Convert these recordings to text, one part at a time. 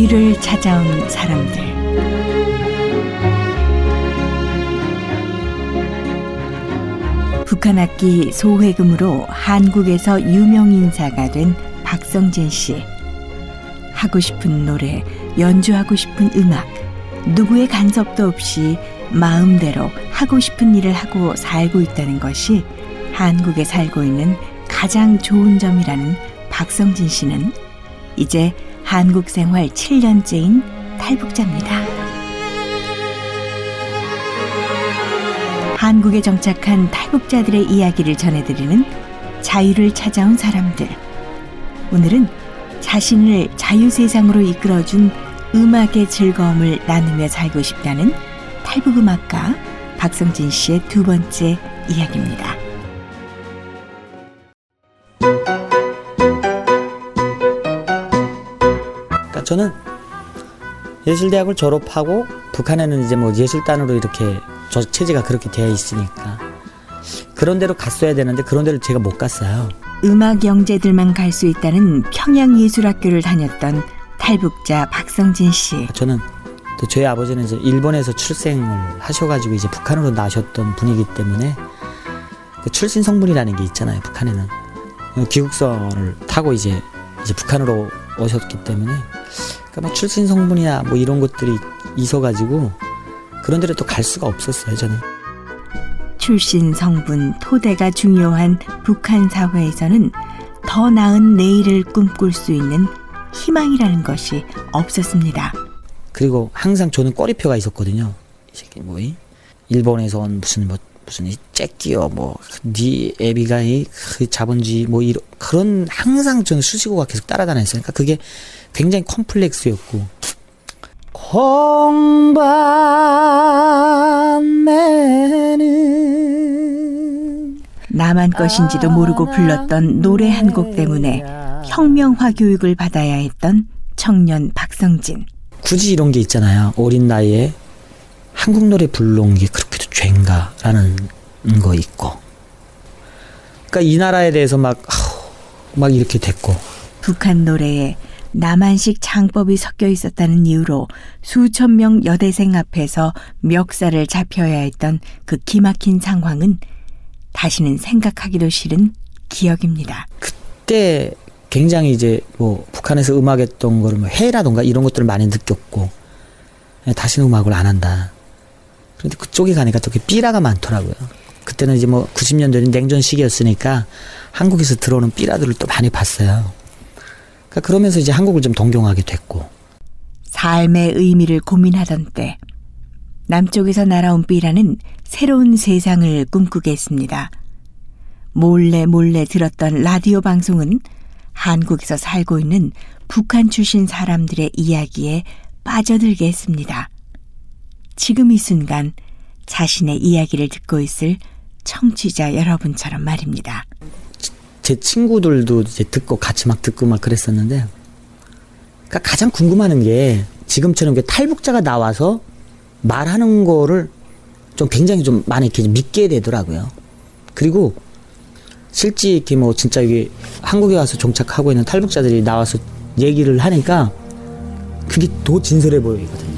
자유를 찾아온 사람들. 북한 악기 소회금으로 한국에서 유명 인사가 된 박성진 씨. 하고 싶은 노래, 연주하고 싶은 음악, 누구의 간섭도 없이 마음대로 하고 싶은 일을 하고 살고 있다는 것이 한국에 살고 있는 가장 좋은 점이라는 박성진 씨는 이제 한국 생활 7년째인 탈북자입니다. 한국에 정착한 탈북자들의 이야기를 전해드리는 자유를 찾아온 사람들. 오늘은 자신을 자유세상으로 이끌어준 음악의 즐거움을 나누며 살고 싶다는 탈북음악가 박성진 씨의 두 번째 이야기입니다. 그러니까 저는 예술대학을 졸업하고 북한에는 이제 뭐 예술단으로 이렇게 저 체제가 그렇게 되어 있으니까 그런 데로 갔어야 되는데 그런 데를 제가 못 갔어요. 음악 영재들만 갈 수 있다는 평양예술학교를 다녔던 탈북자 박성진 씨. 저는 또 저희 아버지는 이제 일본에서 출생을 하셔가지고 이제 북한으로 나셨던 분이기 때문에 그 출신 성분이라는 게 있잖아요. 북한에는 귀국선을 타고 이제 북한으로 오셨기 때문에 그러니까 뭐 출신 성분이나 뭐 이런 것들이 있어가지고 그런 데를 또 갈 수가 없었어요. 저는. 출신 성분, 토대가 중요한 북한 사회에서는 더 나은 내일을 꿈꿀 수 있는 희망이라는 것이 없었습니다. 그리고 항상 저는 꼬리표가 있었거든요. 이 새끼 뭐이? 일본에서 온 무슨 이 째끼요 네 애비가 그 자본주의 이런 그런 항상 저는 수식어가 계속 따라다녔어요. 그러니까 그게 굉장히 컴플렉스였고. 공반매는 남한 것인지도 모르고 불렀던 노래 한 곡 때문에 혁명화 교육을 받아야 했던 청년 박성진. 굳이 이런 게 있잖아요. 어린 나이에 한국 노래 불러온 게 그렇게도 죄인가라는 거 있고. 그러니까 이 나라에 대해서 막 이렇게 됐고. 북한 노래에 남한식 장법이 섞여 있었다는 이유로 수천 명 여대생 앞에서 멱살을 잡혀야 했던 그 기막힌 상황은 다시는 생각하기도 싫은 기억입니다. 그때 굉장히 이제 북한에서 음악했던 거를 해라던가 이런 것들을 많이 느꼈고 다시는 음악을 안 한다. 그런데 그쪽에 가니까 또 삐라가 많더라고요. 그때는 이제 90년대는 냉전 시기였으니까 한국에서 들어오는 삐라들을 또 많이 봤어요. 그러니까 그러면서 이제 한국을 좀 동경하게 됐고. 삶의 의미를 고민하던 때 남쪽에서 날아온 삐라는 새로운 세상을 꿈꾸게 했습니다. 몰래 들었던 라디오 방송은 한국에서 살고 있는 북한 출신 사람들의 이야기에 빠져들게 했습니다. 지금 이 순간 자신의 이야기를 듣고 있을 청취자 여러분처럼 말입니다. 제 친구들도 이제 듣고 막 그랬었는데, 그러니까 가장 궁금한 게 지금처럼 탈북자가 나와서 말하는 거를 좀 굉장히 좀 많이 이렇게 믿게 되더라고요. 그리고 실제 이렇게 진짜 이게 한국에 와서 정착하고 있는 탈북자들이 나와서 얘기를 하니까 그게 더 진솔해 보이거든요.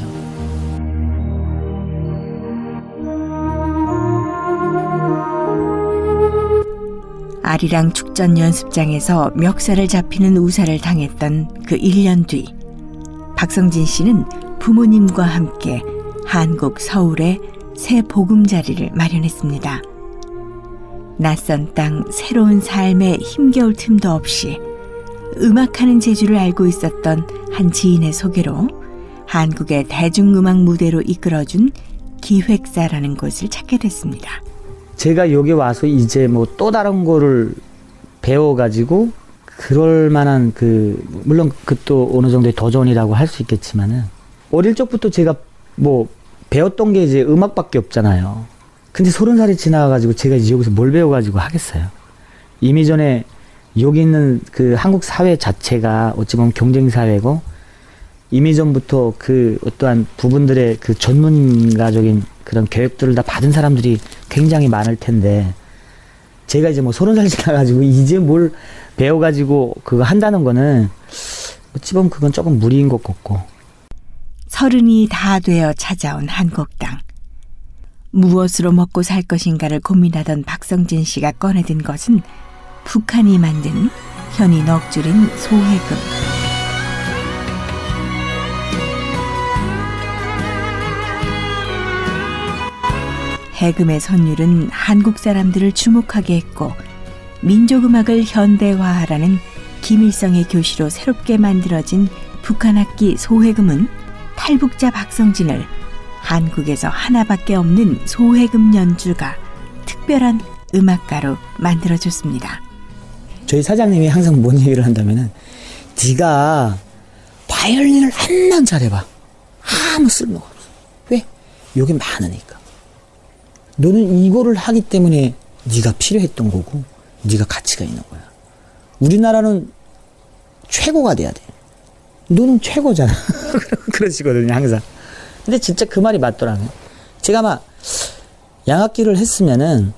아리랑 축전 연습장에서 멱살을 잡히는 우사를 당했던 그 1년 뒤, 박성진 씨는 부모님과 함께 한국 서울에 새 보금자리를 마련했습니다. 낯선 땅, 새로운 삶에 힘겨울 틈도 없이 음악하는 재주를 알고 있었던 한 지인의 소개로 한국의 대중음악 무대로 이끌어준 기획사라는 곳을 찾게 됐습니다. 제가 여기 와서 이제 또 다른 거를 배워가지고 그럴 만한 물론 그것도 어느 정도의 도전이라고 할 수 있겠지만은 어릴 적부터 제가 배웠던 게 이제 음악밖에 없잖아요. 근데 30살이 지나가지고 제가 이제 여기서 뭘 배워가지고 하겠어요. 이미 전에 여기 있는 그 한국 사회 자체가 어찌 보면 경쟁사회고 이미 전부터 그 어떠한 부분들의 그 전문가적인 그런 교육들을 다 받은 사람들이 굉장히 많을 텐데 제가 이제 30살 지나가지고 이제 뭘 배워가지고 그거 한다는 거는 어찌 보면 그건 조금 무리인 것 같고 30이 다 되어 찾아온 한국 땅. 무엇으로 먹고 살 것인가를 고민하던 박성진 씨가 꺼내든 것은 북한이 만든 현이 넋 줄인 소해금. 해금의 선율은 한국 사람들을 주목하게 했고 민족음악을 현대화하라는 김일성의 교시로 새롭게 만들어진 북한악기 소해금은 탈북자 박성진을 한국에서 하나밖에 없는 소해금 연주가 특별한 음악가로 만들어줬습니다. 저희 사장님이 항상 뭔 얘기를 한다면은 네가 바이올린을 한만 잘해봐. 아무 쓸모가 없어. 왜? 여기 많으니까. 너는 이거를 하기 때문에 네가 필요했던 거고 네가 가치가 있는 거야. 우리나라는 최고가 돼야 돼. 너는 최고잖아. 그러시거든요, 항상. 근데 진짜 그 말이 맞더라고요. 제가 아마 양악기를 했으면은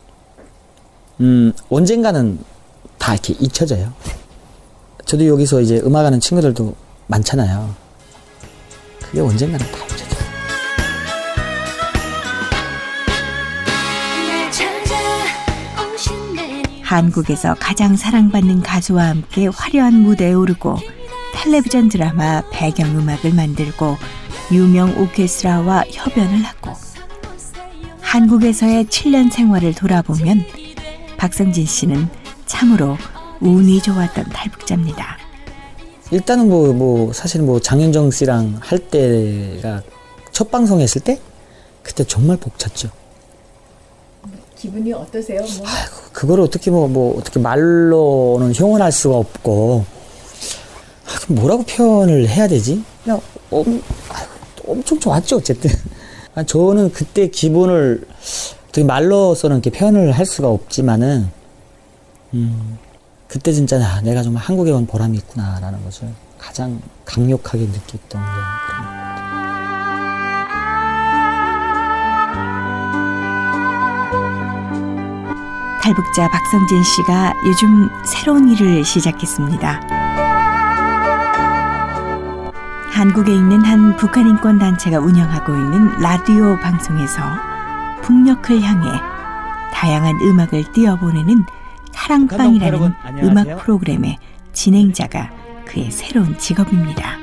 언젠가는 다 이렇게 잊혀져요. 저도 여기서 이제 음악하는 친구들도 많잖아요. 그게 언젠가는 다 잊혀져요. 한국에서 가장 사랑받는 가수와 함께 화려한 무대에 오르고 텔레비전 드라마 배경음악을 만들고 유명 오케스트라와 협연을 하고 한국에서의 7년 생활을 돌아보면 박성진 씨는 참으로 운이 좋았던 탈북자입니다. 일단은 사실 장윤정 씨랑 할 때가 첫 방송했을 때 그때 정말 벅찼죠. 기분이 어떠세요? 아이고, 그거를 어떻게 어떻게 말로는 형언할 수가 없고 뭐라고 표현을 해야 되지? 그냥 엄청 좋았죠, 어쨌든. 저는 그때 기분을 어떻게 말로서는 이렇게 표현을 할 수가 없지만은 그때 진짜 내가 정말 한국에 온 보람이 있구나라는 것을 가장 강력하게 느꼈던 게 그런 것 같아요. 탈북자 박성진 씨가 요즘 새로운 일을 시작했습니다. 한국에 있는 한 북한 인권 단체가 운영하고 있는 라디오 방송에서 북녘을 향해 다양한 음악을 띄워보내는 사랑방이라는 음악 프로그램의 진행자가 그의 새로운 직업입니다.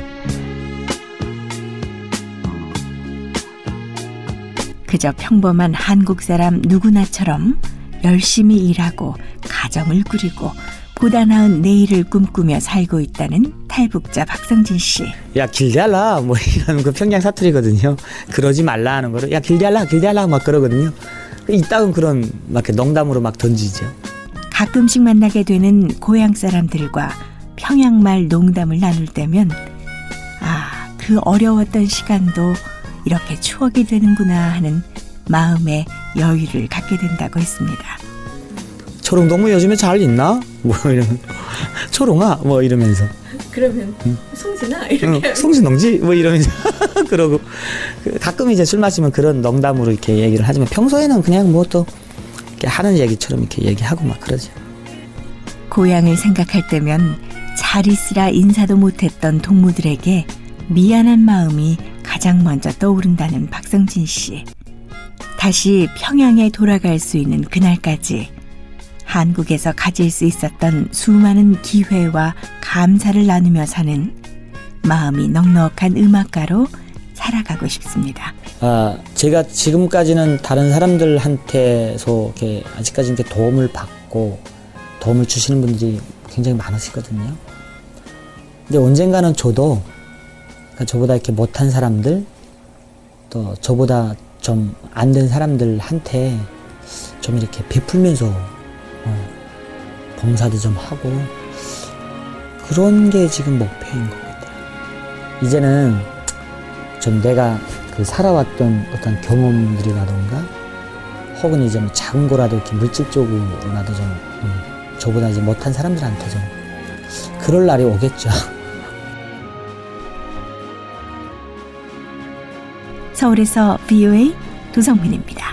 그저 평범한 한국 사람 누구나처럼 열심히 일하고 가정을 꾸리고 보다 나은 내일을 꿈꾸며 살고 있다는 탈북자 박성진 씨. 야, 길게 할라 이런 그 평양 사투리거든요. 그러지 말라 하는 거를 야, 길게 할라 막 그러거든요. 이따금 그런 막 농담으로 막 던지죠. 가끔씩 만나게 되는 고향 사람들과 평양말 농담을 나눌 때면 그 어려웠던 시간도 이렇게 추억이 되는구나 하는 마음의 여유를 갖게 된다고 했습니다. 초롱동무 요즘에 잘 있나? 이러면 초롱아 이러면서 그러면 송진아 이렇게 송진동지 이러면서 그러고 가끔 이제 술 마시면 그런 농담으로 이렇게 얘기를 하지만 평소에는 그냥 또 이렇게 하는 얘기처럼 이렇게 얘기하고 막 그러죠. 고향을 생각할 때면 잘 있으라 인사도 못했던 동무들에게 미안한 마음이 가장 먼저 떠오른다는 박성진 씨. 다시 평양에 돌아갈 수 있는 그날까지 한국에서 가질 수 있었던 수많은 기회와 감사를 나누며 사는 마음이 넉넉한 음악가로 살아가고 싶습니다. 제가 지금까지는 다른 사람들한테서 이렇게 아직까지 이렇게 도움을 받고 도움을 주시는 분들이 굉장히 많으시거든요. 근데 언젠가는 저도 저보다 이렇게 못한 사람들 또 저보다 좀 안 된 사람들한테 좀 이렇게 베풀면서 봉사도 좀 하고 그런 게 지금 목표인 것 같아요. 이제는 좀 내가 살아왔던 어떤 경험들이라던가 혹은 이제 작은 거라도 이렇게 물질적으로라도 좀 저보다 이제 못한 사람들한테 좀 그럴 날이 오겠죠. 서울에서 VOA 도성민입니다.